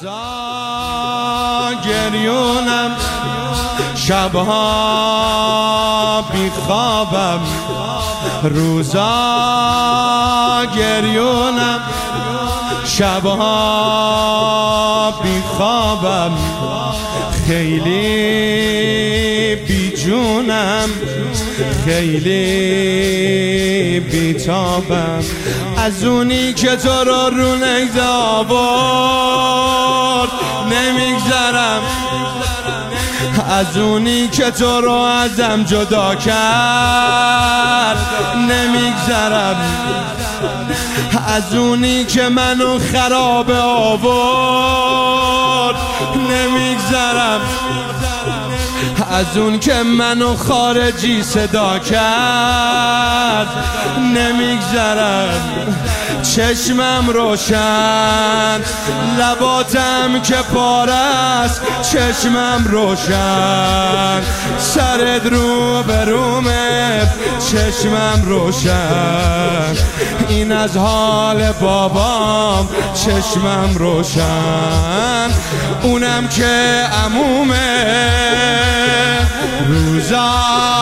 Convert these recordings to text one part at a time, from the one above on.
روزا گریونم، شبها بیخوابم. روزا گریونم، شبها بیخوابم. خیلی بیجونم، خیلی بیتابم. از اونی که تو رو نگذه آورد نمیگذرم، از اونی که تو رو ازم جدا کرد نمیگذرم، از اونی که منو خراب آورد نمیگذرم، از اون که منو خارجی صدا کرد نمیگذرم. چشمم روشن، لباتم که پاره است. چشمم روشن، سرت رو به رومه. چشمم روشن، این از حال بابام. چشمم روشن، اونم که عمومه. روزا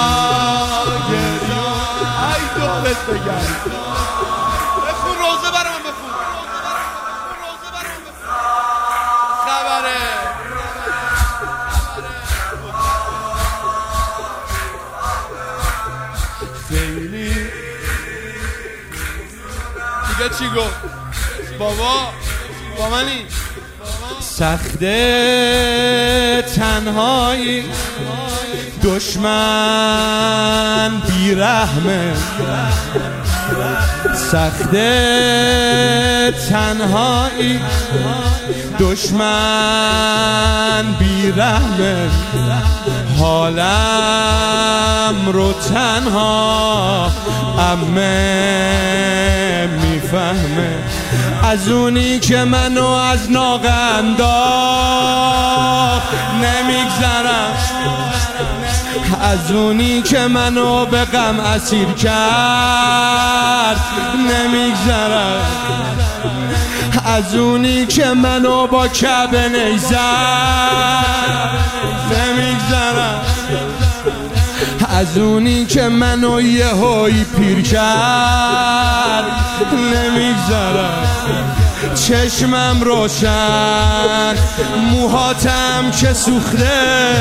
ای دولت بگم بخون روزه برام، بخون روزه برام، خبره خیلی دیگه چی گفت بابا؟ با منی سخته تنهایی، دشمن بیرحمه. سخته تنهایی، دشمن بیرحمه. حالم رو تنها عمه میفهمه. از اونی که منو از ناقه انداخت نمیگذرم، از اونی که منو به غم اسیر کرد نمیگذرم، از اونی که منو با کعبه نیزد نمیگذرم، از اونی که منو یهویی پیر کرد نمیگذرم. چشمم روشن، موهاتم که سوخته.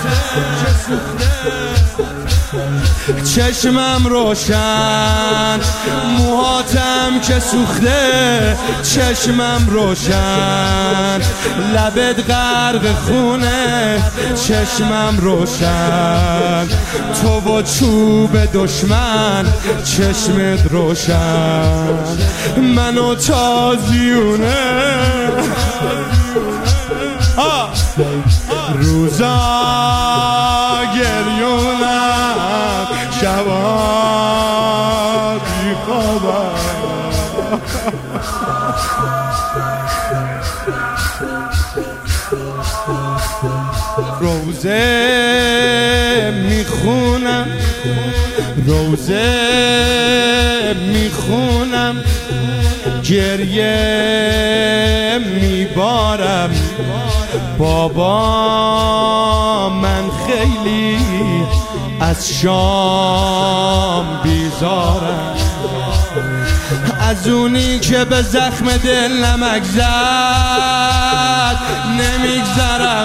چشمم روشن، موهاتم که سوخته. چشمم روشن، لبت غرق خونه. چشمم روشن، تو و چوب دشمن. چشمت روشن، منو تازیونه. روزا گریونم، شبا بیخوابم. روزه میخونم، روزه میخونم، گریه میبارم. بابا من خیلی از شام بیزارم، از اونی که به زخم دل نمک زد نمیگذرم.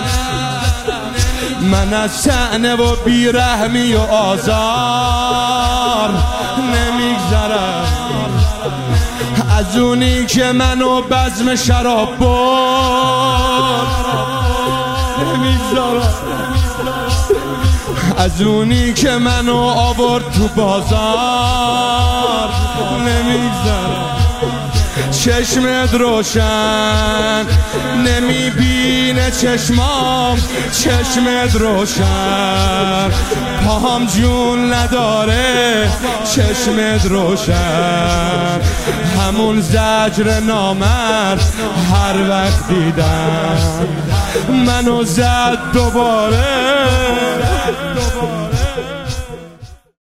من از طعنه و بیرحمی و آزار نمیگذرم، از اونی که منو بزم شراب برد نمیگذرم، از اونی که منو آورد تو بازار نمیگذرم. چشمت روشن، نمیبینه چشمام. چشمت روشن، پاهم جون نداره. چشمت روشن، همون زجر نامرد هر وقت دیدم منو زد دوباره.